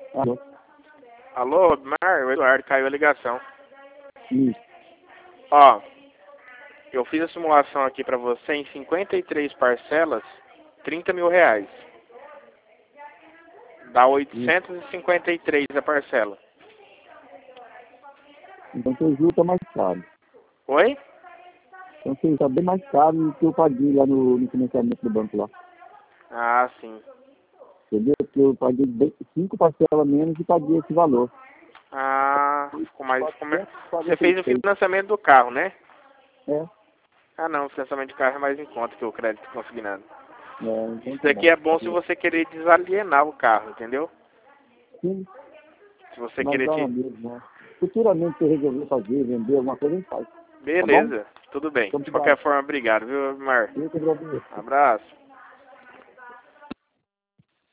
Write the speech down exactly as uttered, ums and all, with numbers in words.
Alô? Alô, Mar, o Eduardo, caiu a ligação. Isso. Ó, eu fiz a simulação aqui pra você em cinquenta e três parcelas, trinta mil reais. Dá oitocentos e cinquenta e três a parcela. Então seu juro tá mais caro. Oi? Então você tá bem mais caro do que eu paguei lá no, no financiamento do banco lá. Ah, sim. Entendeu? Porque eu paguei bem, cinco parcelas menos e paguei esse valor. Ah, ficou mais... Como é? Você fez o quatrocentos e quarenta e seis. financiamento do carro, né? É. Ah, não, o financiamento de carro é mais em conta que o crédito consignado. É, então Isso tá daqui bom. é bom se você querer desalienar o carro, entendeu? Sim, Se você mas querer dá uma te... mesmo, né? Futuramente se resolver fazer, vender alguma coisa, a gente faz. Tá bom? Beleza, tudo bem. Então, De qualquer obrigado. forma, obrigado, viu, Mar? Eu que agradeço. Abraço.